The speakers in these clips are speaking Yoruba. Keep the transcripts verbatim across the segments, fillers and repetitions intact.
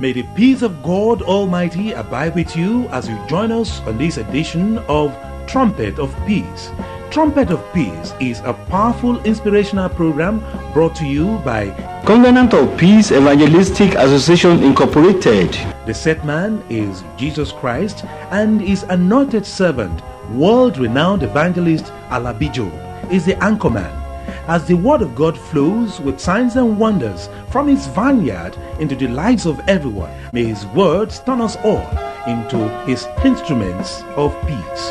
May the peace of God Almighty abide with you as you join us on this edition of Trumpet of Peace. Trumpet of Peace is a powerful inspirational program brought to you by Covenant of Peace Evangelistic Association Incorporated. The set man is Jesus Christ and his anointed servant, world-renowned evangelist Alabi Job, is the anchorman. As the word of God flows with signs and wonders from his vineyard into the lives of everyone, may his words turn us all into his instruments of peace.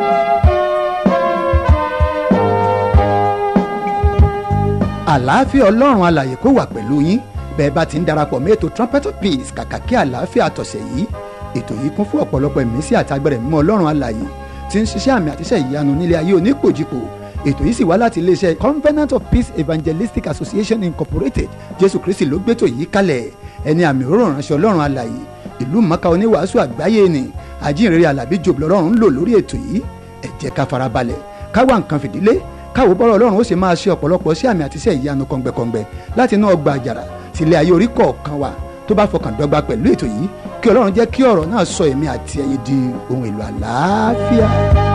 Àlàáfíà Ọlọ́run alààyè kó wà pẹ̀lú yín bẹ́ẹ̀ bá ti ń darapọ̀ mọ́ ètò Trumpet of Peace kàkà kí àlàáfíà tọ̀sẹ̀ yìí. Ètò yìí kún fún ọ̀pọ̀lọpọ̀ ìmísí àti agbára mímọ́ Ọlọ́run alààyè tí ń ṣiṣẹ́ àmì àtiṣẹ́ ìyanu nílé ayé onípòjìpò. Ètò yìí sì wá láti iléeṣẹ́ Covenant of Peace Evangelistic Association Incorporated. Jésù Kristi ló gbétò yìí kalẹ̀. Ẹni àmì òróró ránṣẹ́ Ọlọ́run alààyè ìlú mọ̀ọ́ká oníwàásù àgbáyé ni àjíǹrere Àlàbí Job lọ́rùn ń lò lórí ètò yìí. Ẹ jẹ́ ká farabalẹ̀ ká wá nǹkan fìdílé káwo bọ́rọ̀ Ọlọ́run ó sì máa ṣe ọ̀pọ̀lọpọ̀ sí àmì àti iṣẹ́ ìyanu kọ̀ǹgbẹ̀kọ̀ǹgbẹ̀ láti inú ọgbà àjàrà sílé ayé orí kọ̀ọ̀kan wa tó bá fọkàn dọ́gba pẹ̀lú ètò yìí kí Ọlọ́run jẹ́ kí ọ̀rọ̀ náà sọ èmi àti ẹ̀yin di ohun èlò àlàáfíà.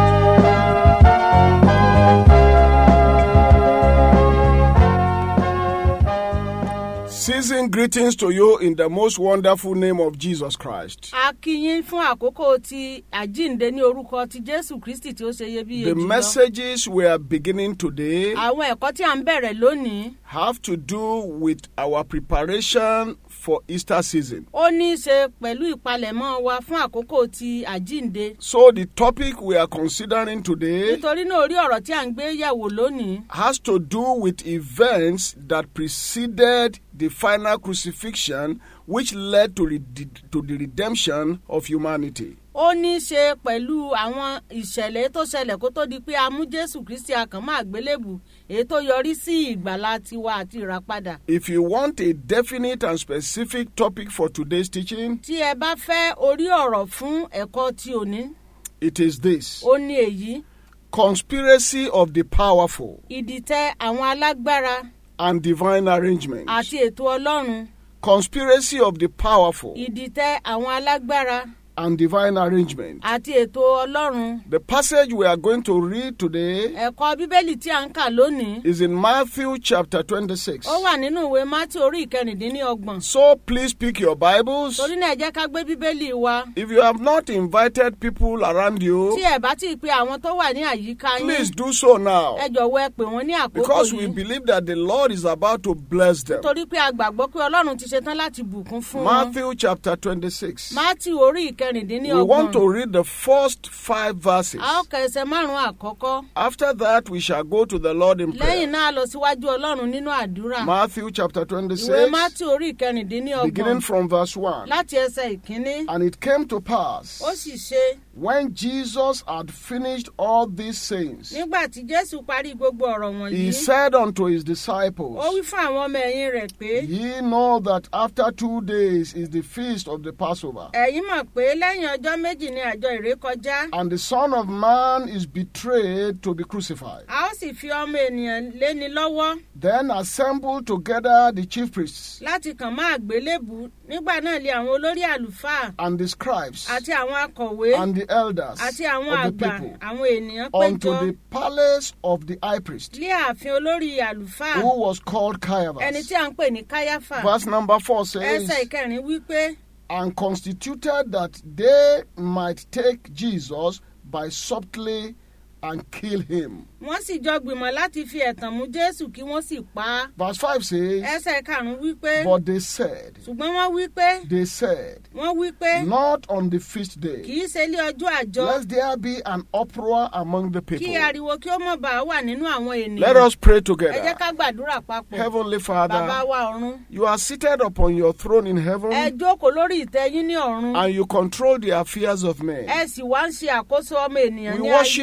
Season greetings to you in the most wonderful name of Jesus Christ. A kí yín fún àkókò tí àjíǹde ní orúkọ ti Jésù Kristi tí ó ṣe iyebíye jùlọ. The messages we are beginning today Àwọn ẹ̀kọ́ tí a ń bẹ̀rẹ̀ lónìí have to do with our preparation for Easter season. ó ní í ṣe pẹ̀lú ìpalẹ̀mọ́ wa fún àkókò ti àjíǹde. So the topic we are considering today Nítorí náà orí ọ̀rọ̀ tí a ń gbé yẹ̀wò lónìí has to do with events that preceded the final crucifixion, which led to, re- to the redemption of humanity. ó ní í ṣe pẹ̀lú àwọn ìṣẹ̀lẹ̀ tó ṣẹlẹ̀ kó tó di pé a mú Jésù Kristi akàn mọ́ àgbélébù èyí tó yọrí sí ìgbàlà tiwa àti ìràpadà. If you want a definite and specific topic for today's teaching, Tí ẹ bá fẹ́ orí ọ̀rọ̀ fún ẹ̀kọ́ tí òní, it is this: ó ní èyí: conspiracy of the powerful ìdìtẹ̀ àwọn alágbára and divine arrangement. àti ètò Ọlọ́run. Conspiracy of the powerful Ìdìtẹ̀ àwọn alágbára and divine arrangement. àti ètò Ọlọ́run. The passage we are going to read today Ẹ̀kọ́ Bíbélì tí a ń kà lónìí is in Matthew chapter twenty-six. ó wà nínú ìwé Mátì orí ìkẹrìndínlọ́gbọ̀n. So please pick your Bibles. Torí náà ẹ jẹ́ ká gbé Bíbélì wa. If you have not invited people around you, Tí ẹ bá ti pe àwọn tó wà ní àyíká yín, please do so now, ẹ jọ̀wọ́ ẹ pè wọ́n ní àkókò because we yìí. believe that the Lord is about to bless them. Torí pé a gbàgbọ́ pé Ọlọ́run ti ṣetán láti bùkún fún wọn. Matthew chapter twenty-six. Mátì orí We ìkẹrìndínlọ́gbọ̀n. want to read the first five verses. A ó ka ẹsẹ̀ márùn-ún àkọ́kọ́. After that, we shall go to the Lord in Lẹ́yìn prayer. náà a lọ síwájú Ọlọ́run nínú àdúrà. Matthew chapter Ìwé twenty-six, Mátì orí ìkẹrìndínlọ́gbọ̀n. beginning from verse one. Láti ẹsẹ̀ ìkíní. And it came to pass, Ó sì ṣe when Jesus had finished all these sayings, nígbà tí Jésù parí gbogbo ọ̀rọ̀ he wọ̀nyí. said unto his Ó disciples, wí fún àwọn ọmọ ẹ̀yìn rẹ̀ pé, Ye know that after two days is the feast of the Passover, ẹ̀yin mọ̀ pé lẹ́yìn ọjọ́ méjì ni àjọ ìrékọjá. and the Son of Man is betrayed to be crucified. A ó sì fi ọmọ ènìyàn léni lọ́wọ́ Then assembled together the chief priests láti kàn mọ́ àgbélébù. Nígbà náà lé àwọn olórí àlùfáà and the scribes àti àwọn akọ̀wé and the elders àti àwọn of the àgbà people àwọn ènìyàn unto péjọ the palace of the high priest, lé ààfin olórí àlùfáà who was called ẹni Caiaphas. tí a ń pè ní Káyáfà. Verse number four says, Ẹsẹ̀ ìkẹrin wípé and constituted that they might take Jesus by subtly and kill him. wọ́n sì jọ gbìmọ̀ láti fi ẹ̀tàn mú Jésù kí wọ́n sì pa á. Verse five says, Ẹsẹ̀ karùn-ún wípé but they said, ṣùgbọ́n wọ́n wípé they said, wọ́n wípé not on the feast kì day, í ṣe ilé ọjọ́ àjọ lest there be an uproar among the people. kí ariwo kí ó mọ̀ bá wà nínú àwọn ènìyàn. Let us pray Ẹ jẹ́ together. ká gbàdúrà papọ̀. Heavenly Bàbá Father, wa ọ̀run. you are seated upon your throne in Ẹ heaven, jókòó lórí ìtẹ́ yín ní ọ̀run. and you control the affairs of men. Ẹ sì wá ń ṣe àkóso ọmọ ènìyàn We ní worship ayé. you at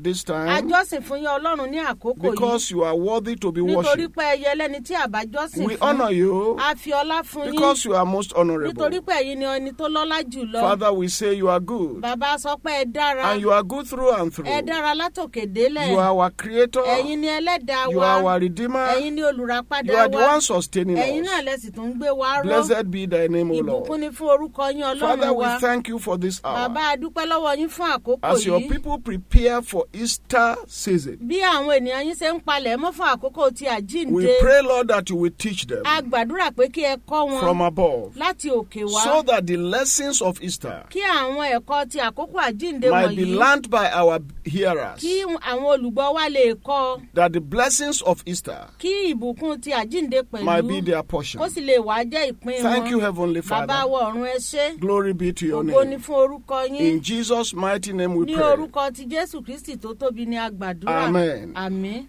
at this time àjọsìn fún yín ọlọ́run ní àkókò yìí because you are worthy to be nítorí worshipped. pé ẹyẹ lẹ́ni tí àbájọ́sìn We fún honor you a fi ọlá fún yín because you are most honorable. nítorí pé ẹ̀yin ni ẹni tó lọ́lá jù lọ Father, we say you are good bàbá sọ pé ẹ dára and you are good through and through. ẹ dára látòkè délẹ̀ You are our creator. ẹ̀yin ni ẹlẹ́dàá You wa are our redeemer. ẹ̀yin ni olùràpadà You are the wa one sustaining ẹ̀yin náà us. lẹ sì tún gbé wa ró Blessed be thy name, O ìbùkún Lord. ni fún orúkọ yín Father, ọlọ́run we wa thank you for this hour. bàbá a dúpẹ́ lọ́wọ́ yín fún àkókò As your yìí people prepare for Easter season, bí àwọn ènìyàn yín ṣe ń palẹ̀ mọ́ fún àkókò tí àjíǹde we pray, Lord, that you will teach them a gbàdúrà pé kí ẹ kọ́ wọn from above láti òkè wá so that the lessons of Easter kí àwọn ẹ̀kọ́ ti àkókò àjíǹde might be wọ̀nyí learned by our hearers, kí àwọn olùgbọ́ wa lè kọ́ that the blessings of Easter kí ìbùkún ti àjíǹde might be pẹ̀lú their portion. kó sì lè wá jẹ́ ìpín Thank you, wọn Heavenly bàbá Father. wa ọ̀run ẹ ṣé Glory be to your ògo ni name. fún orúkọ yín In Jesus' mighty name we ní pray. orúkọ ti Jésù Kristi tó tóbi ní a gbàdúrà Amen. àmín.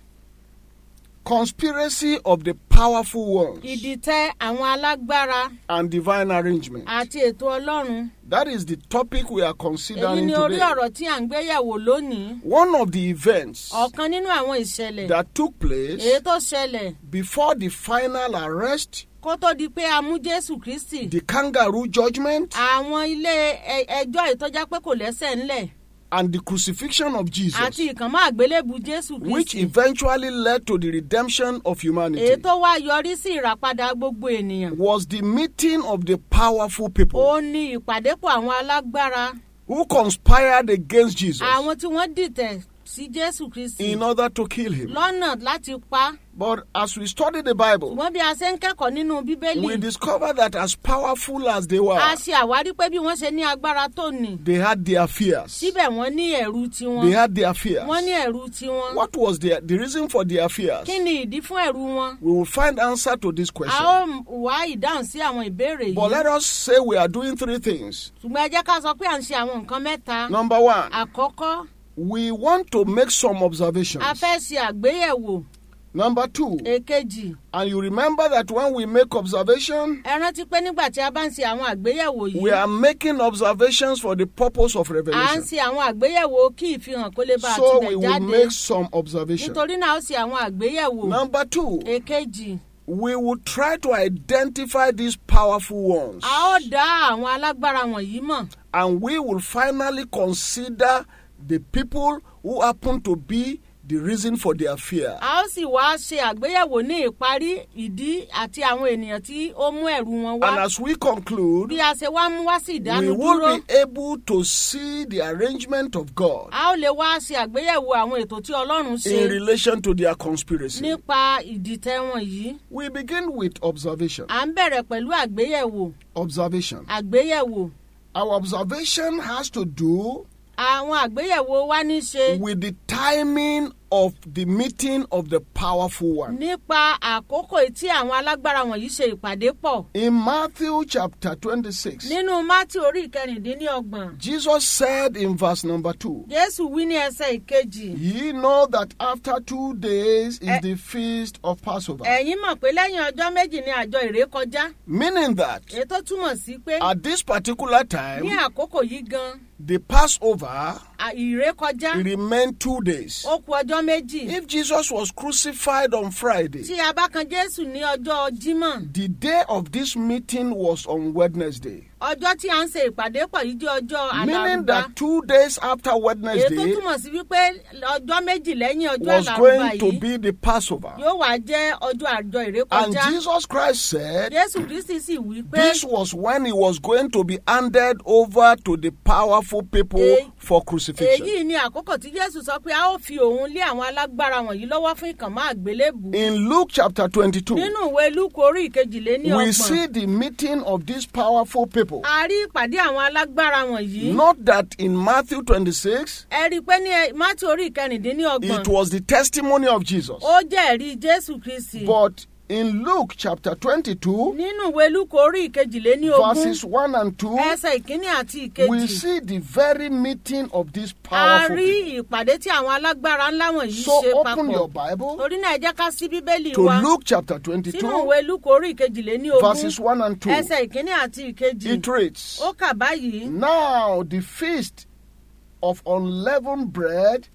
Conspiracy of the powerful ones ìdìtẹ̀ àwọn alágbára and divine arrangement. àti ètò ọlọ́run That is the topic we are èyí considering ni orí today. ọ̀rọ̀ tí à ń gbéyẹ̀wò lónìí One of the events ọ̀kan nínú àwọn ìṣẹ̀lẹ̀ that took place èyí tó ṣẹlẹ̀ before the final arrest, kó tó di pé a mú Jésù Kristi the kangaroo judgment, àwọn ilé ẹ- ẹjọ́ ìtọ́já pé kò lẹ́sẹ̀ ńlẹ̀ and the crucifixion of Jesus, àti ìkànmọ́ àgbélébù Jésù which Kristi eventually led to the redemption of èyí humanity, tó wá yọrí sí ìràpadà gbogbo ènìyàn was the meeting of the powerful people ó ní ìpàdépọ̀ àwọn alágbára who conspired against Jesus àwọn tí wọ́n dìtẹ̀ sí Jésù Kristi in order to kill him. lọ́nà láti pa á. But as we study the Bible, ṣùgbọ́n bí a ṣe ń kẹ́kọ̀ọ́ nínú bíbélì we discover that as powerful as they were, a ṣe àwárí pé bí wọ́n ṣe ní agbára tó nì they had their fears. síbẹ̀ wọ́n ní ẹ̀rù tiwọn They had their fears. wọ́n ní ẹ̀rù tiwọn What was the, the reason for their fears? kí ni ìdí fún ẹ̀rù wọn We will find answer to this a question. ó wá ìdáhùn sí àwọn ìbéèrè But yìí let us say we are doing three things. ṣùgbọ́n ẹ jẹ́ ká sọ pé à ń ṣe àwọn nǹkan mẹ́ta Number one, àkọ́kọ́ we want to make some observations. a fẹ́ ṣe àgbéyẹ̀wò Number two, èkejì and you remember that when we make observation, ẹ rántí pé nígbà tí a bá ń ṣe àwọn àgbéyẹ̀wò we yìí are making observations for the purpose of à ń revelation. ṣe àwọn àgbéyẹ̀wò kí ìfihàn kó lè bá So àtibẹ̀ we will jáde make some observations. nítorí náà ó ṣe àwọn àgbéyẹ̀wò Number two, èkejì we will try to identify these powerful ones. a ó dá àwọn alágbára wọ̀nyí mọ̀ And we will finally consider the people who happen to be the reason for their fear. a ó sì wá ṣe àgbéyẹ̀wò ní ìparí ìdí àti àwọn ènìyàn tí ó mú ẹ̀rù wọn And wá as we conclude, bí a ṣe wá mú wá sí we ìdánudúró will be able to see the arrangement of God a ó lè wá ṣe àgbéyẹ̀wò àwọn ètò tí Ọlọ́run ṣe in relation to their conspiracy. nípa ìdìtẹ̀ wọn yìí We begin with observation. à ń bẹ̀rẹ̀ pẹ̀lú àgbéyẹ̀wò Observation. àgbéyẹ̀wò Our observation has to do àwọn àgbéyẹ̀wò wa ní ṣe with the timing of the meeting of the powerful one. nípa àkókò tí àwọn alágbára wọ̀nyí ṣe ìpàdé pọ̀ In Matthew chapter twenty-six, nínú Mátì orí ìkẹrìndínlọ́gbọ̀n Jesus said in verse number two, Jésù wí ní ẹsẹ̀ ìkejì "Ye know that after two days is Eh. the feast of Passover." ẹ̀yin mọ̀ pé lẹ́yìn ọjọ́ méjì ni àjọ ìrékọjá Meaning that èyí tó túmọ̀ sí pé at this particular ní time, àkókò yìí gan the Passover à- ìrékọjá remained two days. ó kù ọjọ́ méjì If Jesus was crucified on Friday, tí a bá kan Jésù ní ọjọ́ Jímọ̀ the day of this meeting was on Wednesday. ọjọ́ tí a ń ṣe ìpàdé pọ̀ yìí jẹ́ ọjọ́ Meaning àlàrúbá that two days after èyí tó Wednesday túmọ̀ sí wípé ọjọ́ méjì lẹ́yìn ọjọ́ was àlàrúbá going to yìí be the Passover. yóò wá jẹ́ ọjọ́ àjọ And ìrékọjá Jesus Christ said, Jésù Kristi sì wí pé this was when he was going to be handed over to the powerful people Eh, for crucifixion. èyí ni àkókò tí Jésù sọ pé a ó fi òun lé àwọn alágbára wọ̀nyí lọ́wọ́ fún ìkànmọ́ àgbélébù In Luke chapter twenty-two, nínú ìwé Lúùkù orí ìkejìléní we ọgbọ̀n see the meeting of these powerful people. a rí ìpàdé àwọn alágbára wọ̀nyí Not that in Matthew twenty-six, ẹ rí i pé ní Mátì orí ìkẹrìndínní ọgbọ̀n it was the testimony of Jesus. ó jẹ́rìí Jésù Kristi But in Luke chapter twenty-two, nínú ìwé Lúùkù orí ìkejìléní ogún verses one and two, ẹsẹ̀ ìkíní àti we ìkejì see the very meeting of these a powerful rí people. ìpàdé tí àwọn alágbára ńlá wọ̀nyí So ṣe open your papọ̀ Bible torí náà ẹ jẹ́ ká ṣí bíbélì to wa Luke chapter sínú twenty-two, ìwé Lúùkù orí ìkejìléní ogún verses one and two. ẹsẹ̀ ìkíní àti ìkejì It reads, ó kà báyìí "Now the feast of unleavened bread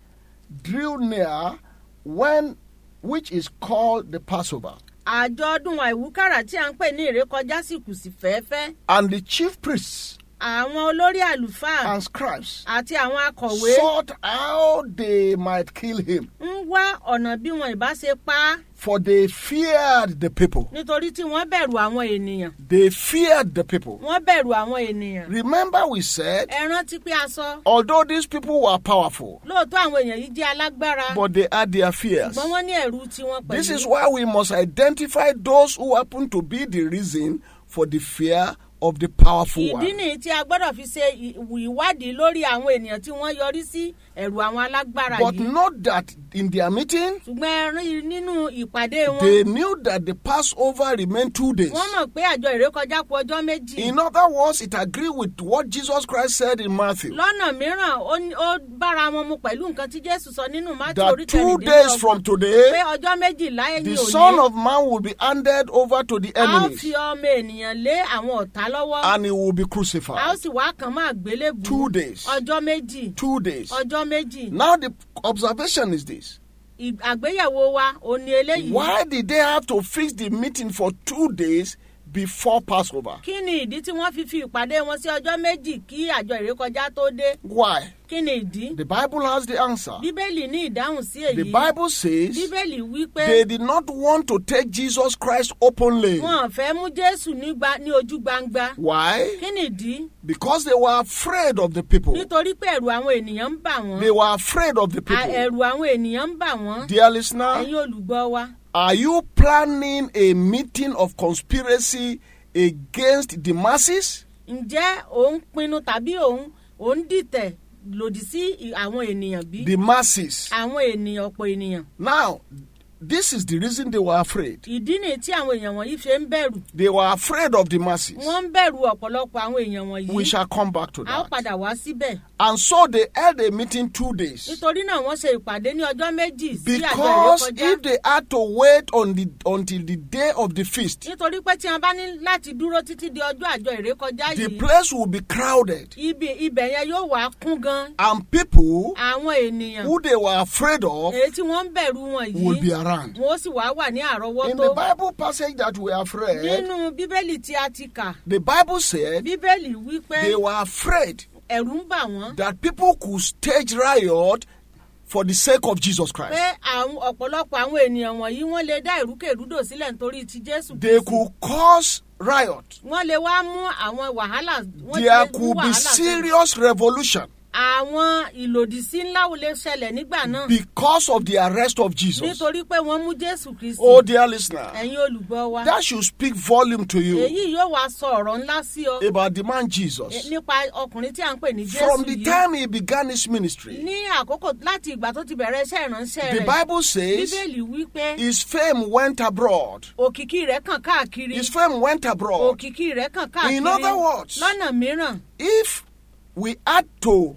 drew near, when which is called the Passover. àjọ̀dún àìwúkàrà tí a ń pè ní ìrékọjá sì kù sí fẹ́ẹ́fẹ́. And the chief priests àwọn olórí àlùfáà and scribes àti àwọn akọ̀wé sought how they might kill him, ń wá ọ̀nà bí wọn ìbá ṣe pa á for they feared the people. nítorí tí wọ́n bẹ̀rù àwọn ènìyàn. They feared the people. wọ́n bẹ̀rù àwọn ènìyàn. Remember we said, ẹ rántí pé a sọ although these people were powerful, lóòótọ́ àwọn èèyàn yìí jẹ́ alágbára but they had their fears. ṣùgbọ́n wọ́n ní ẹ̀rù tiwọn pẹ̀lú. This is why we must identify those who happen to be the reason for the fear of the powerful ìdí one. nìyí tí a gbọ́dọ̀ fi ṣe ìwádìí lórí àwọn ènìyàn tí wọ́n yọrí sí ẹ̀rù àwọn alágbára But yìí. note that in their meeting, ṣùgbọ́n ẹ rí nínú ìpàdé wọn. they knew that the Passover remained two days. wọ́n mọ̀ pé àjọ ìrékọjá kù ọjọ́ méjì. In other words, it agreed with what Jesus Christ said in Matthew, lọ́nà mìíràn ó ní- ó bára wọn mu pẹ̀lú nǹkan tí Jésù sọ nínú Mátí that orí two days from kẹrìndínlọ́gbọ̀n pé today, ọjọ́ méjìlá ẹ̀yìn the òní Son of Man will be handed over to the a ó enemies, fi ọmọ ènìyàn lé àwọn ọ̀tá lọ́wọ́ and he will be a ó crucified. sì wá kàn máa gbélébùú Two days. ọjọ́ méjì Two days. ọjọ́ méjì. Now the observation is this. Ì- àgbéyẹ̀wò wa ò ní eléyìí. Why did they have to fix the meeting for two days before Passover? kí ni ìdí tí wọ́n fi fi ìpàdé wọn sí ọjọ́ méjì kí àjọ ìrékọjá tó dé? Why? kí ni ìdí? The Bible has the answer. bíbélì ní ìdáhùn sí The èyí. Bible says bíbélì wí pé they did not want to take Jesus Christ openly. wọn ò fẹ́ mú Jésù ní gba- ní ojú gbangba. Why? kí ni ìdí? Because they were afraid of the people. nítorí pé ẹ̀rù àwọn ènìyàn ń bà wọ́n. They were afraid of the À- people. ẹ̀rù àwọn ènìyàn ń bà wọ́n. Dear listener, ẹ̀yin olùgbọ́ wa. are you planning a meeting of conspiracy against the masses? ǹjẹ́ òun pinnu tàbí òun òun dìtẹ̀ lòdì sí ì- àwọn ènìyàn bí? The masses. àwọn ènìyàn ọ̀pọ̀ ènìyàn. Now, this is the reason they were afraid. ìdí nìyí tí àwọn èèyàn wọ̀nyí ṣe ń bẹ̀rù. They were afraid of the masses. wọ́n ń bẹ̀rù ọ̀pọ̀lọpọ̀ àwọn èèyàn wọ̀nyí. We shall come back to a ó that. padà wá síbẹ̀. And so they held a meeting two days. nítorí náà wọ́n ṣe ìpàdé ní ọjọ́ méjì sí àjọ Because ìrékọjá. if they had to wait on the, until the day of the feast, nítorí pé tí wọ́n bá ní láti dúró títí di ọjọ́ àjọ ìrékọjá the yìí place will be crowded. ibi ibẹ̀ yẹn yóò wá kún gan. And people àwọn ènìyàn who they were afraid of èyí tí wọ́n ń bẹ̀rù wọn will be yìí around. wọ́n sì wá wà ní In àrọ́wọ́tó. the Bible passage that we have read, nínú bíbélì tí a ti kà the Bible said bíbélì wí pé they were afraid ẹ̀rù ń bà wọ́n that people could stage riot for the sake of Jesus Christ. pé àwọn ọ̀pọ̀lọpọ̀ àwọn ènìyàn wọ̀nyí wọ́n lè dá ìrúkèrúdò sílẹ̀ nítorí ti Jésù They Kristi. could cause riot. wọ́n lè wá mú àwọn wàhálà wọ́n There lè mú could be wàhálà sílẹ̀. serious revolution àwọn ìlòdìsí ńlá wo lè ṣẹlẹ̀ nígbà náà because of the arrest of Jesus. nítorí pé wọ́n mú Jésù Kristi. Oh, dear listener, ẹ̀yin olùgbọ́ wa that should speak volume to you èyí yóò wá sọ ọ̀rọ̀ ńlá sí ọ about the man Jesus. nípa ọkùnrin tí a ń pè ní From Jésù the yìí. time he began his ministry, ní àkókò láti ìgbà tó ti bẹ̀rẹ̀ iṣẹ́ ìránṣẹ́ the rẹ̀ Bible says bíbélì wí pé his fame went abroad. òkìkí rẹ̀ kàn káàkiri His fame went abroad. òkìkí rẹ̀ kàn káàkiri In other words, lọ́nà mìíràn If we had to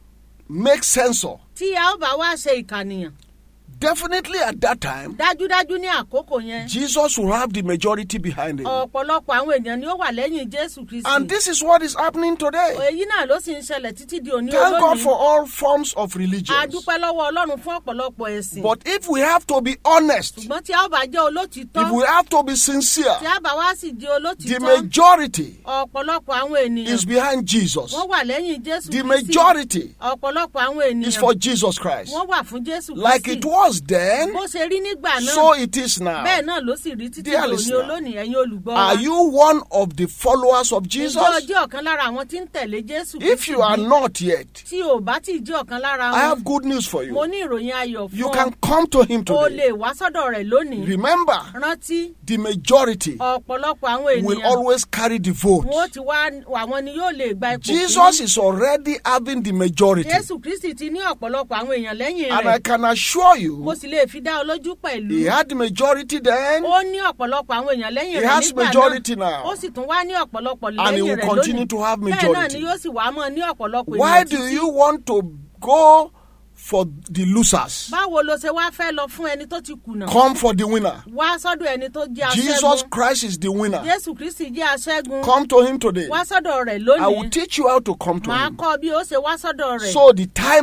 make censor, tí a ó bá wá ṣe ìkànìyàn definitely at that time, dájúdájú ní àkókò yẹn Jesus will have the majority behind him. ọ̀pọ̀lọpọ̀ àwọn ènìyàn ni ó wà lẹ́yìn Jésù Kristi. And this is what is happening today. èyí náà ló sì ń ṣẹlẹ̀ títí di òní Thank God for olónìí. all forms of a religion. dúpẹ́ lọ́wọ́ Ọlọ́run fún ọ̀pọ̀lọpọ̀ ẹ̀sìn. But if we have to be honest, ṣùgbọ́n tí a ó bá jẹ́ olótìtọ́ if we have to be sincere, tí a bá wá sì jẹ́ the olótìtọ́ majority ọ̀pọ̀lọpọ̀ àwọn ènìyàn is behind Jesus. wọ́n wà lẹ́yìn Jésù The Kristi. majority ọ̀pọ̀lọpọ̀ àwọn is for ènìyàn Jesus Christ. wọ́n wà fún Jésù Like Kristi. it was then, bó ṣe rí nígbà náà so it is now. bẹ́ẹ̀ náà ló sì rí títí Dear di òní listener, olónìí ẹ̀yin olùgbọ́ wa. Are you one of the followers of Jesus? ìjọ jẹ́ ọ̀kan lára àwọn tí ń tẹ̀lé Jésù If you are bí? not yet, tí o bá tí ì jẹ́ ọ̀kan lára I have wọn good news for mo you. ní ìròyìn ayọ̀ You fún can ọ come to him o today. lè wá sọ́dọ̀ rẹ̀ lónìí. Remember, rántí the majority ọ̀pọ̀lọpọ̀ àwọn will ènìyàn always carry the vote. wọn ó ti wá àwọn ni yóò lè gba ipò Jesus kìíní. is already having the majority. Jésù Kristi ti ní ọ̀pọ̀lọpọ̀ àwọn èèyàn lẹ́yìn And I rẹ̀ can assure mo you, sì lè fi dá ọ lójú pẹ̀lú. he had the majority then, ó ní ọ̀pọ̀lọpọ̀ àwọn èèyàn lẹ́yìn He rẹ̀ has nígbà majority náà now. ó sì tún wá ní ọ̀pọ̀lọpọ̀ and he lẹ́yìn will rẹ̀ continue lónìí to have bẹ́ẹ̀ náà majority. ni yóò sì wá mọ́ ní ọ̀pọ̀lọpọ̀ Why èèyàn do títí. you want to go for the losers? báwo ló ṣe wá fẹ́ lọ fún ẹni tó ti kùnà Come for the winner. wá sọ́dọ̀ ẹni tó jẹ́ Jesus aṣẹ́gun Christ is the winner. Jésù Kristi jẹ́ aṣẹ́gun Come to him today. wá sọ́dọ̀ rẹ̀ I will lónìí teach you how to come to màá him. kọ́ bí ó ṣe wá sọ́dọ̀ rẹ̀ So the timing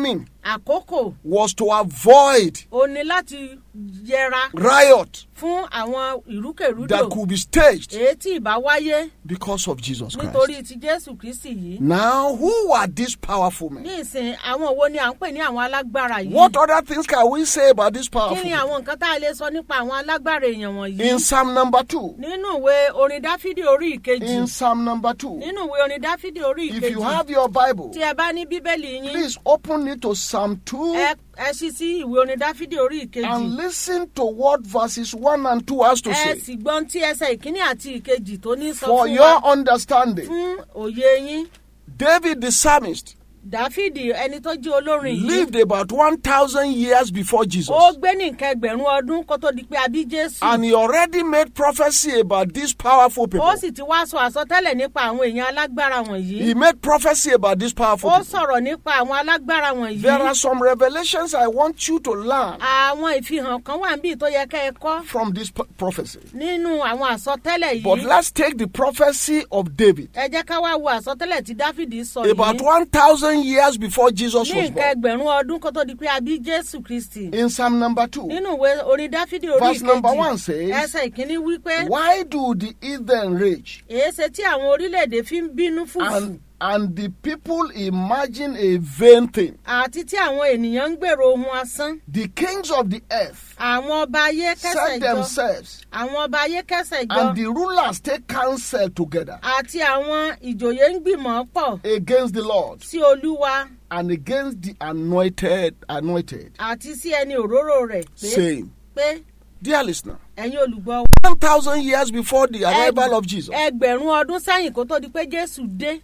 àkókò was to avoid ó ní láti yẹra riot fún àwọn ìrúkèrúdò that could be staged èyí tí ìbá wáyé because of Jesus Christ. nítorí ti Jésù Kristi yìí. Now, who are these powerful men? ní ìsìn àwọn wo ni à ń pè ní àwọn alágbára yìí. What other things can we say about these powerful kí ni men? àwọn nǹkan tá a lè sọ nípa àwọn alágbára èèyàn wọ̀nyí. In Psalm number two. nínú ìwé orin Dáfídì orí ìkejì. In Psalm number two. nínú ìwé orin Dáfídì orí If ìkejì. you have your Bible, tí ẹ bá ní bíbélì yín. please open it to Psalm two ẹ ẹ ṣí sí ìwé orin Dáfídì orí ìkejì. and listen to what verses one and two has to ẹ say. sì gbọ́n tí ẹsẹ̀ ìkíní àti ìkejì tó ní sọ For fún your wa understanding, fún òye yín. David the psalmist Dáfídì ẹni tó jẹ́ olórin yìí. lived about one thousand years before Jesus. ó gbé ní nǹkan ẹgbẹ̀rún ọdún kó tó di pé a bí Jésù. And he already made prophecy about these powerful people. ó sì ti wá sọ àsọtẹ́lẹ̀ nípa àwọn èèyàn alágbára wọ̀nyí. He made prophecy about these powerful ó people. sọ̀rọ̀ nípa àwọn alágbára wọ̀nyí. There are some revelations I want you to learn àwọn ìfihàn kan wà níbí tó yẹ kẹ́ ẹ kọ́ from this p- prophecy. nínú àwọn àsọtẹ́lẹ̀ But yìí. let's take the prophecy of David. ẹ jẹ́ ká wá wo àsọtẹ́lẹ̀ tí Dáfídì sọ About yìí. one thousand years before Jesus ní was nǹkan born. ẹgbẹ̀rún ọdún kó tó di pé a bí Jésù Kristi. In Psalm number two. nínú ìwé orin Dáfídì orí Verse number ìkejì one says, ẹsẹ̀ ìkíní wípé Why do the heathen rage èéṣe tí àwọn orílẹ̀-èdè fi ń bínú fùfù and, and the people imagine a vain thing? àti tí àwọn ènìyàn ń gbèrò ohun asán. The kings of the earth àwọn ọba ayé kẹsẹ̀ set jọ themselves, àwọn ọba ayé kẹsẹ̀ jọ and the rulers take counsel together àti àwọn ìjòyè ń gbìmọ̀ pọ̀ against the Lord sí Olúwa and against the anointed, anointed, àti sí ẹni òróró rẹ̀ pé saying, pé Dear listener, ẹ̀yin olùgbọ́ one thousand years before the arrival of Jesus, ẹgbẹ̀rún ọdún sẹ́yìn kó tó di pé Jésù dé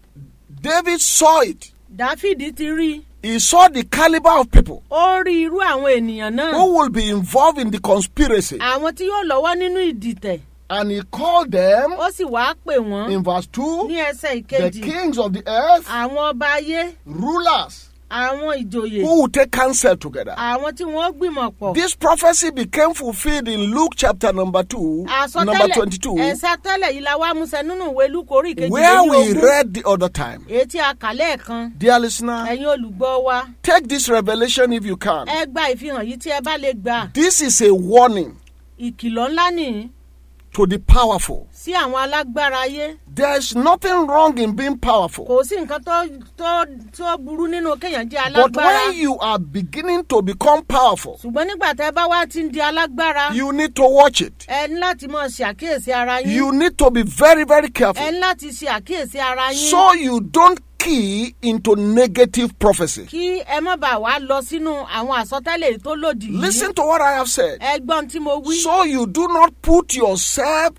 David saw it. Dáfídì ti rí He saw the caliber of people ó rí irú àwọn ènìyàn náà who will be involved in the conspiracy. àwọn tí yóò lọ́wọ́ nínú ìdìtẹ̀ And he called them, ó sì wá pè wọ́n in verse two, ní ẹsẹ̀ the ìkejì kings of the earth, àwọn ọba ayé rulers, àwọn ìjòyè who will take counsel together. àwọn tí wọ́n gbìmọ̀ pọ̀. This prophecy became fulfilled in Luke chapter number two, number twenty-two, ẹ̀sà tẹ́lẹ̀ yìí la wá musẹ̀ nínú ìwé Lúùkù orí ìkejì where lé ní we ogún. read the other time. èyí tí a kà lẹ́ẹ̀kan. Dear listener, ẹ̀yin olùgbọ́ wa take this revelation if you can. ẹ gba ìfihàn yìí tí ẹ bá lè gbà. This is a warning ìkìlọ̀ ńlá nìyí to the powerful. sí àwọn alágbára ayé. There's nothing wrong in being powerful. kò sí nǹkan tó tó tó burú nínú kéèyàn jẹ́ But alágbára. when you are beginning to become powerful, ṣùgbọ́n nígbà tẹ́ bá wá ti ń di alágbára. you need to watch it. ẹ ní láti máa ṣe àkíyèsí ara yín. You need to be very, very ẹ careful ní láti ṣe àkíyèsí ara yín. so you don't key into negative prophecy. kí ẹ má bàa wá lọ sínú àwọn àsọtẹ́lẹ̀ tó lòdì yìí. Listen to what I have said. ẹ gbọ́n tí mo wí. So you do not put yourself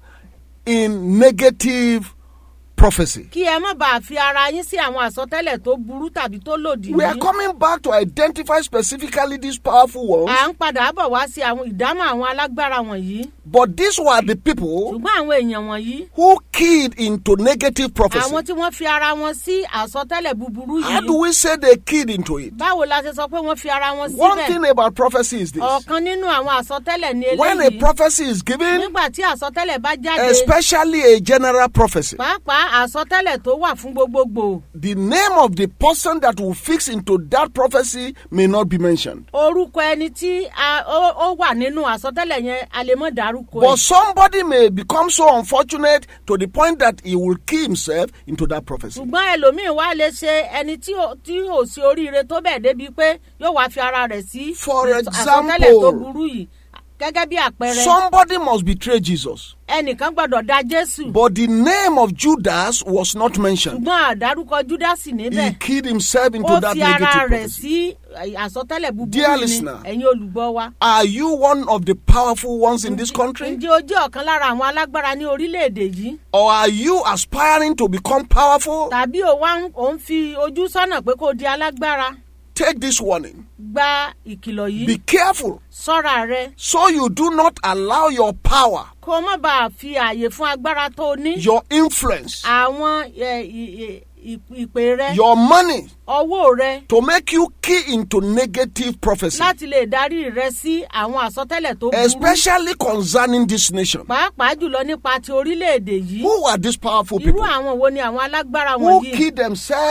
in negative prophecy. kí ẹ má bàa fi ara yín sí àwọn àsọtẹ́lẹ̀ tó burú tàbí tó lòdì We are yìí. coming back to identify specifically these powerful ones, à ń padà bọ̀ wá sí àwọn ìdámọ̀ àwọn alágbára wọ̀nyí. but these were the people ṣùgbọ́n àwọn èèyàn wọ̀nyí. who keyed into negative prophecy. àwọn tí wọ́n fi ara wọn sí àsọtẹ́lẹ̀ búburú How do yìí. we say they keyed into it? báwo la ṣe sọ pé wọ́n fi ara wọn One síbẹ̀. thing about prophecy is this. ọ̀kan nínú àwọn àsọtẹ́lẹ̀ ní When a eléyìí. prophecy is given, nígbà tí àsọtẹ́lẹ̀ bá jáde. especially a general prophecy, pàápàá àsọtẹ́lẹ̀ tó wà fún gbogbogbò. the name of the person that will fix into that prophecy may not be mentioned. orúkọ ẹni tí a- ó ó wà nínú àsọtẹ́lẹ̀ yẹn a lè mọ̀ dárúkọ But ẹ̀. somebody may become so unfortunate to the point that he will key himself into that prophecy. ṣùgbọ́n ẹlòmíín wá lè ṣe ẹni tí ò tí ò sí oríire tó bẹ́ẹ̀ débi pé yóò wá fi ara rẹ̀ sí For àsọtẹ́lẹ̀ tó example, burú yìí gẹ́gẹ́ bí àpẹẹrẹ. Somebody must betray Jesus. ẹnìkan gbọ́dọ̀ da Jésù. But the name of Judas was not mentioned. ṣùgbọ́n àdárúkọ Júdásì He níbẹ̀. keyed himself into ó that fi ara negative rẹ̀ prophecy. sí àsọtẹ́lẹ̀ búburú Dear ni listener, ẹ̀yin olùgbọ́ wa. Are you one of the powerful ones in this country? ǹjẹ́ o jẹ́ ọ̀kan lára àwọn alágbára ní orílẹ̀-èdè yìí? Or are you aspiring to become powerful? tàbí o wá ń ò ń fi ojú sọ́nà pé kó di alágbára? Take this warning. gba ìkìlọ̀ yìí. Be careful ṣọ́ra rẹ so you do not allow your power, kó o má bàa fi ààyè fún agbára tó o ní. your influence, àwọn ẹ, ì- ì- ì- ìpè rẹ your money ọwọ́ rẹ to make you key into negative prophecy, láti lè darí rẹ sí àwọn àsọtẹ́lẹ̀ tó burú. especially concerning this nation. pàápàá jùlọ nípa ti orílẹ̀-èdè yìí. Who are these powerful irú people àwọn wo ni àwọn alágbára who wọ̀nyí key themselves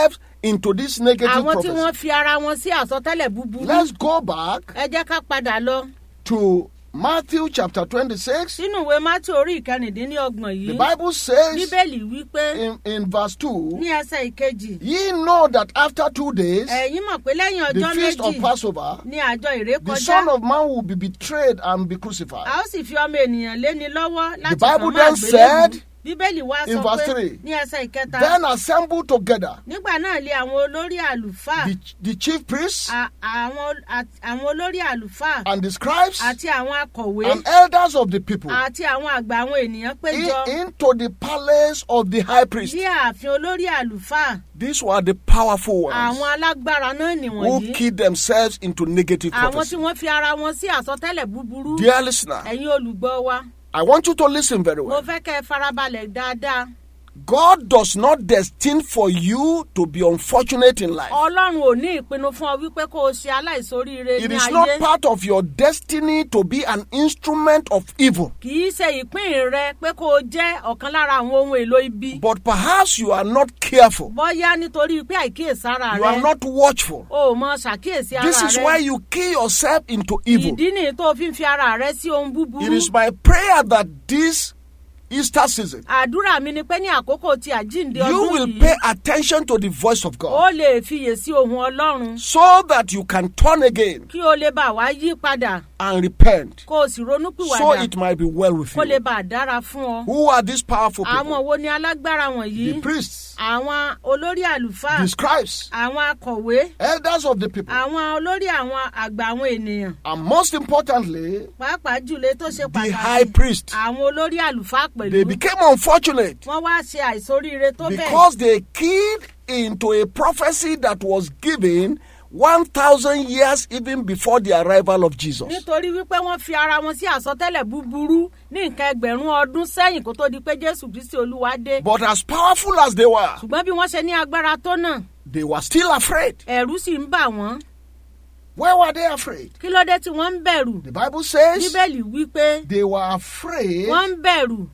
into this negative àwọn tí wọ́n prophecy. fi ara wọn sí àsọtẹ́lẹ̀ búburú. Let's go back ẹ jẹ́ ká padà lọ to Matthew chapter twenty-six. sínú ìwé Mátí orí ìkẹrìndínlọ́gbọ̀n The yìí. Bible says bíbélì wípé in, in verse two, ní ẹsẹ̀ ìkejì. ye know that after two days, ẹ̀yin mọ̀ pé lẹ́yìn the ọjọ́ feast of méjì Passover, ní àjọ the ìrékọjá. Son of Man will be betrayed and be crucified. a ó sì fi ọmọ ènìyàn léni lọ́wọ́ láti Bible kàn mọ́ then àgbélébùú. said bíbélì wá in sọ verse pé three, ní ẹsẹ̀ ìkẹta. Then assemble together nígbà náà lé àwọn olórí àlùfáà. the, the chief priests a- àwọn àt- àwọn olórí àlùfáà and the scribes àti àwọn akọ̀wé and elders of the people àti àwọn àgbà àwọn ènìyàn péjọ in, into the palace of the high priest. sí ààfin olórí àlùfáà. These were the powerful ones àwọn alágbára náà who nìwọ̀nyí. keyed themselves into negative àwọn tí prophecy. wọ́n fi ara wọn sí àsọtẹ́lẹ̀ búburú. Dear listener, ẹ̀yin olùgbọ́ wa I want you to listen very mo well. fẹ́ kẹ́ ẹ farabalẹ̀ dáadáa. God does not destine for you to be unfortunate in life. ọlọ́run ò ní ìpinnu fún ọ wípé kó o ṣe aláìsoríire It ní is not ayé. part of your destiny to be an instrument of evil. kì í ṣe ìpín rẹ pé kó o jẹ́ ọ̀kan lára àwọn ohun èlò ibi. But perhaps you are not careful. bóyá nítorí pé àìkíyèsára You are rẹ not watchful. o ò mọ ṣàkíyèsí ara This is why rẹ. you key yourself into evil. ìdí nìyí tó o fi ń fi ara rẹ sí ohun It búburú. is my prayer that this Easter season, àdúrà mi ni pé ní àkókò tí àjíǹde you ọdún will yìí pay attention to the voice of ó God lè fiyè sí ohun ọlọ́run so that you can turn again kí o lè bá wa yí padà and repent, kó o sì so ronúpìwàdà it might be well with kó lè you. bá a dára fún ọ. Who are these powerful àwọn people? wo ni alágbára wọ̀nyí? The priests, àwọn olórí àlùfáà, the scribes, àwọn akọ̀wé, elders of the people, àwọn olórí àwọn àgbà àwọn ènìyàn, and most importantly, pàápàá jùlọ tó ṣe the high pàtàkì priest. àwọn olórí àlùfáà They pẹ̀lú. became unfortunate wọ́n wá ṣe àìsoríire tó bẹ́ẹ̀ because they keyed into a prophecy that was given one thousand years even before the arrival of Jesus. nítorí wípé wọ́n fi ara wọn sí àsọtẹ́lẹ̀ búburú ní nǹkan ẹgbẹ̀rún ọdún sẹ́yìn kó tó di pé Jésù Kristi Olúwa dé. But as powerful as they were, ṣùgbọ́n bí wọ́n ṣe ní agbára tó náà they were still afraid. ẹ̀rù sì ń bà wọ́n. Why were they afraid? kí ló dé tí wọ́n ń bẹ̀rù? The Bible says bíbélì wípé they were afraid wọ́n ń bẹ̀rù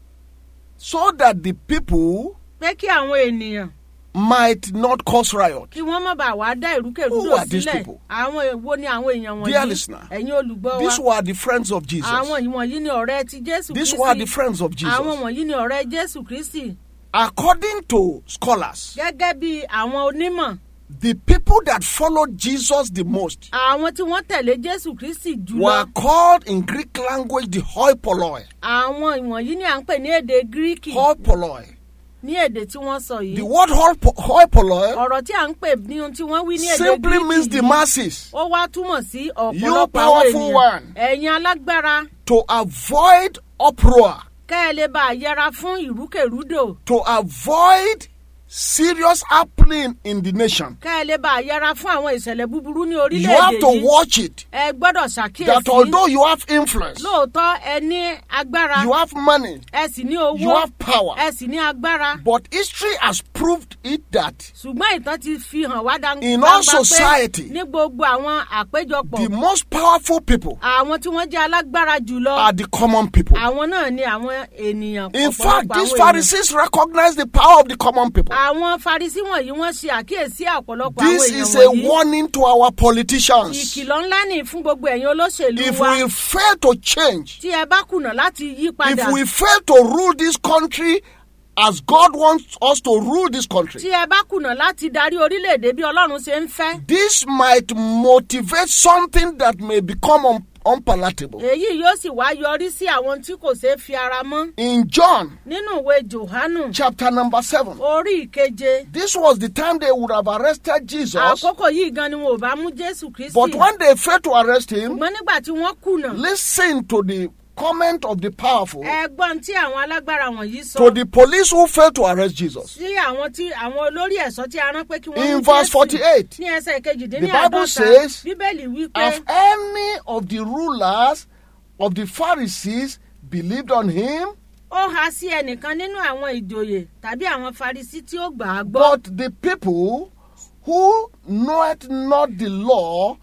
so that the people pé kí àwọn ènìyàn might not cause riot. kí wọ́n má bàa wá dá Who ìrúkèrúdò are these sílẹ̀. people? àwọn èwo ni àwọn èèyàn Dear wọ̀nyí? listener, ẹ̀yin olùgbọ́ These wa were the friends of Jesus. àwọn ìwọ̀nyí ni ọ̀rẹ́ ti Jésù These were the Kristi. friends of àwọn Jesus. wọ̀nyí ni ọ̀rẹ́ Jésù Kristi. According to scholars, gẹ́gẹ́ bí àwọn onímọ̀ the people that followed Jesus the most àwọn tí wọ́n tẹ̀lé Jésù Kristi jùlọ. were called in Greek language the hoi polloi. àwọn ìwọ̀nyí ni à ń pè ní èdè Gíríkì Hoi polloi. ní èdè tí wọ́n sọ The yìí. word hoi po- hoi polloi ọ̀rọ̀ tí à ń pè ní ohun tí wọ́n wí ní èdè simply means Gíríkì the yìí masses ó wá túmọ̀ sí You ọ̀pọ̀lọpọ̀ àwọn powerful one. ènìyàn. ẹ̀yin alágbára to avoid uproar, kẹ́ ẹ lè bá a yẹra fún ìrúkèrúdò. to avoid serious happening in the nation. kẹ́ ẹ lè bá a yẹra fún àwọn ìṣẹ̀lẹ̀ búburú ní You have orílẹ̀-èdè to yìí. watch it. ẹ gbọ́dọ̀ That ṣàkíyèsí. although you have influence, lóòótọ́ ẹ ní agbára you have money, ẹ sì ní you owó have power, ẹ sì ní agbára. but history has proved it that ṣùgbọ́n ìtàn ti fi hàn wá dáńgbà In all pé society, ní gbogbo àwọn àpéjọpọ̀ the most powerful people àwọn tí wọ́n jẹ́ alágbára jùlọ are the common people. àwọn náà ni àwọn ènìyàn. In fact, ọ̀pọ̀lọpọ̀ these àwọn èèyàn. Pharisees recognize the power of the common people. àwọn Farisí wọ̀nyí wọ́n ṣe àkíyèsí ọ̀pọ̀lọpọ̀ àwọn This èèyàn is a wọ̀nyí. warning to our politicians. ìkìlọ̀ ńlá ni fún gbogbo ẹ̀yin olóṣèlú If wa. we fail to change, tí ẹ bá kùnà láti yí padà. if we fail to rule this country as God wants us to rule this country, tí ẹ bá kùnà láti darí orílẹ̀-èdè bí Ọlọ́run ṣe ń fẹ́. this might motivate something that may become un- unpalatable. èyí yóò sì wá yọrí sí àwọn tí kò ṣeé fi ara mọ́. In John nínú ìwé Jòhánù chapter number seven, orí ìkeje. this was the time they would have arrested Jesus, àkókò yìí gan ni wọn ò bá mú Jésù Kristi. but when they failed to arrest him, ṣùgbọ́n nígbà tí wọ́n kùnà. listen to the comment of the powerful, ẹgbọ́n tí àwọn alágbára wọ̀nyí sọ. to the police who failed to arrest Jesus. sí àwọn tí àwọn olórí ẹ̀ṣọ́ tí a rán pé kí wọ́n In mú verse Jésù. forty-eight, ní ẹsẹ̀ the kejìdínláàdọ́ta Bible says, bíbélì wí pé have any of the rulers of the Pharisees believed on him? ó há sí ẹnìkan nínú àwọn ìjòyè tàbí àwọn Farisí tí ó gbà á gbọ́. But the people who knoweth not the law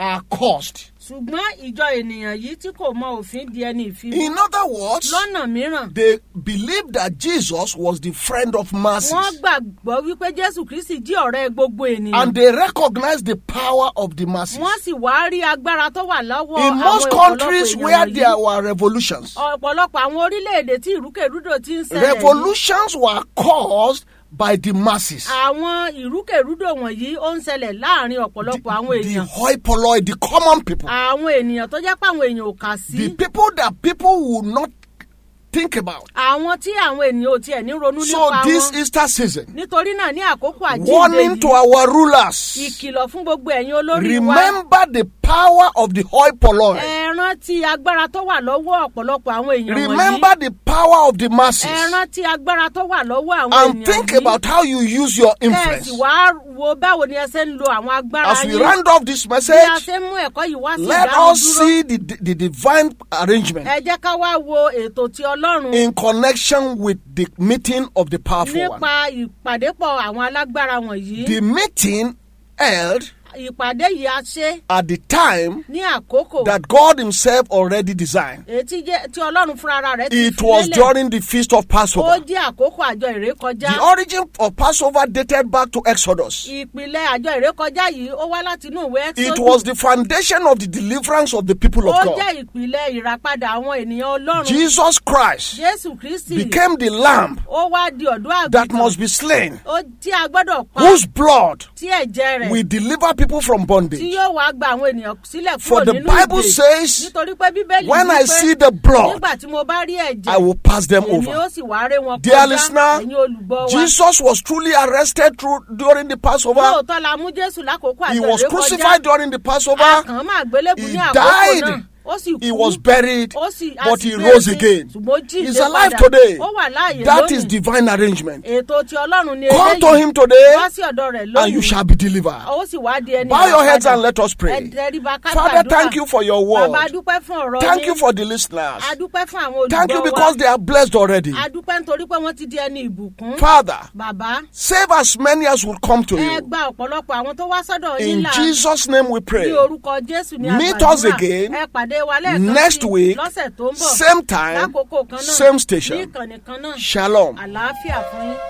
are cursed. ṣùgbọ́n ìjọ ènìyàn yìí tí kò mọ òfin di ẹni ìfibú. In other words, lọ́nà mìíràn. they believed that Jesus was the friend of masses. wọ́n gbàgbọ́ wípé Jésù Kristi jí ọ̀rẹ́ gbogbo ènìyàn. And they recognized the power of the masses. wọ́n sì wá rí agbára tó wà lọ́wọ́ In àwọn most ọ̀pọ̀lọpọ̀ countries èèyàn where wọ̀nyí. there were revolutions, ọ̀pọ̀lọpọ̀ àwọn orílẹ̀-èdè tí ìrúkèrúdò ti ń ṣẹlẹ̀ yìí. revolutions were caused by the masses. àwọn ìrúkèrúdò wọ̀nyí ó ń ṣẹlẹ̀ láàrin ọ̀pọ̀lọpọ̀ àwọn The èèyàn. hoi polloi, the common people. àwọn ènìyàn tó jẹ́ pé àwọn èèyàn ò kà sí. The people that people would not think about. àwọn tí àwọn ènìyàn ò tiẹ̀ ní ronú So nípa this wọn. Easter season, nítorí náà ní àkókò àjíǹde warning to yìí our rulers, ìkìlọ̀ fún gbogbo ẹ̀yin olórí wa. remember the power of the hoi polloi. ẹ rántí agbára tó wà lọ́wọ́ ọ̀pọ̀lọpọ̀ àwọn èèyàn wọ̀nyí. Remember the power of the masses. ẹ rántí agbára tó wà lọ́wọ́ àwọn And ènìyàn think yìí. about how you use your kẹ́ẹ̀sì influence. wá wo báwo ni ẹ ṣe ń lo àwọn agbára As we yín. round off this bí a message, ṣe ń mú ẹ̀kọ́ yìí wá sí let ìdáhùn us dúró. see the, the divine arrangement ẹ jẹ́ ká wá wo ètò ti Ọlọ́run in connection with the meeting of the powerful one. nípa ìpàdépọ̀ àwọn alágbára wọ̀nyí. The meeting held ìpàdé yìí a ṣe at the time ní àkókò that God himself already designed. èyí tí jẹ́- tí Ọlọ́run fúnra rẹ̀ ti It fi was lélẹ̀. during the feast of ó Passover. jẹ́ àkókò àjọ ìrékọjá. The origin of Passover dated back to Exodus. ìpìlẹ̀ àjọ ìrékọjá yìí ó wá láti inú ìwé It Ẹ́kísódù. was the foundation of the deliverance of the people of ó God. jẹ́ ìpìlẹ̀ ìràpadà àwọn ènìyàn Ọlọ́run. Jesus Christ Jésù Kristi became the lamb ó wá di ọ̀dọ́ that àgùntàn must be slain, ó tí a gbọ́dọ̀ pa whose blood tí ẹ̀jẹ̀ rẹ̀ will deliver people from tí bondage. yóò wá gba àwọn ènìyàn sílẹ̀ For kúrò the nínú Bible ìdè. says, nítorí pé Bíbélì when wí I pé see the blood, nígbà tí mo bá rí ẹ̀jẹ̀ I will pass them èmi over. ó sì wá ré wọn Dear kọjá listener, ẹ̀yin olùgbọ́ wa. Jesus was truly arrested through, during the Passover. lóòótọ́ la mú Jésù lákòókò He àjọ was ìrékọjá. crucified during the Passover. a kàn máa gbélébùú He ní àkókò died. náà. ó sì He kú. was buried, ó sì a but sì he gbé rose sí, again. ṣùgbọ́n ó jíǹde He's alive padà. today. ó wà láàyè That lónìí. is divine arrangement. ètò ti Ọlọ́run ni Come eléyìí. to him today, wá sí ọ̀dọ̀ rẹ̀ lónìí. and you shall be delivered. ó sì wá di ẹni Bow your heads ìràpadà. and let us pray. Ẹ tẹríba ká Father, gbàdúrà. thank you for your word. Bàbá, a dúpẹ́ fún ọ̀rọ̀ Thank yín. you for the listeners. a dúpẹ́ fún àwọn olùgbọ́ wa. Thank you because they are blessed already. a dúpẹ́ nítorí pé wọ́n ti di ẹni ìbùkún. Father, Bàbá, save as many as will come to ẹ you. gba ọ̀pọ̀lọpọ̀ àwọn tó wá sọ́dọ̀ yín In là. Jesus' name we ní pray. orúkọ Jésù ní Meet àgbàdúrà. us again ẹ pàdé wa lẹ́ẹ̀kan next sí week, lọ́sẹ̀ tó ń bọ̀. same time, lákòókò kan náà. same station. ní ìkànnì kan náà. Shalom. àlàáfíà fún yín.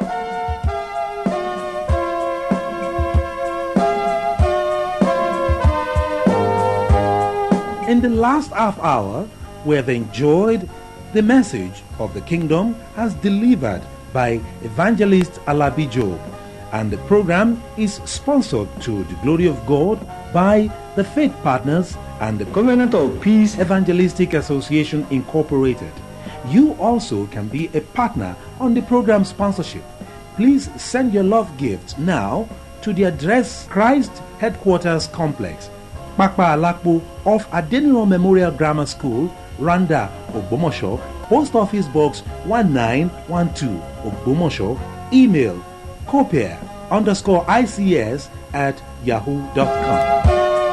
In the last half hour, we have enjoyed the message of the kingdom as delivered by evangelist Alabi Job, and the program is sponsored to the glory of God by the Faith Partners and the Covenant of Peace Evangelistic Association Incorporated. You also can be a partner on the program sponsorship. Please send your love gifts now to the address Christ Headquarters Complex, Pakpa Alakpo off Adeniro Memorial Grammar School, Randa, Ogbomosho, Post Office Box one nine one two, Ogbomosho. Email copier underscore ICS at yahoo dot com.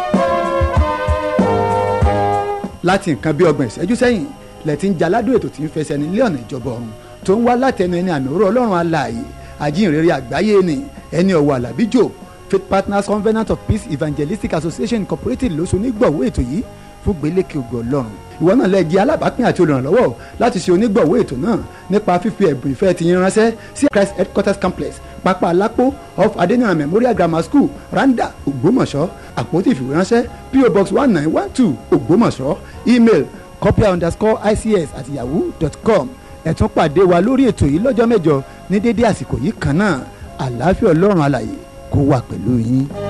láti nǹkan bí ọgbọ̀n ìṣẹ́jú sẹ́yìn lẹ́tí ń jaládùn ètò tí ń fẹsẹ̀ nílé ọ̀nà ìjọba ọ̀run tó ń wá látẹnu ẹni àmì òró ọlọ́run alààyè ajínrere àgbáyé ni ẹni ọ̀wọ̀ Àlàbí Job. Faith Partners Covenant of Peace Evangelistic Association Incorporated ló so onígbọ̀wọ́ ètò yìí fún gbélékè ògo ọlọ́run. ìwọ náà lè jẹ́ alábàápín àti olùrànlọ́wọ́ láti ṣe onígbọ̀wọ́ ètò náà nípa fífi ẹ̀bùn ìfẹ́ ti yín ránṣẹ́ sí Christ Headquarters Complex, Pápá Alápò off Adeniran Memorial Grammar School, Randa, Ògbómọ̀ṣọ́. àpótí ìfìwéránṣẹ́ P O Box one nine one two, Ògbómọ̀ṣọ́. Email copia underscore ics at yahoo dot com. ẹ tún pàdé wa lórí ètò yìí lọ́jọ́ mẹ́jọ ní dédé àsìkò yìí kan náà. àlàáfíà ọlọ́run alààyè kó wà pẹ̀lú yín.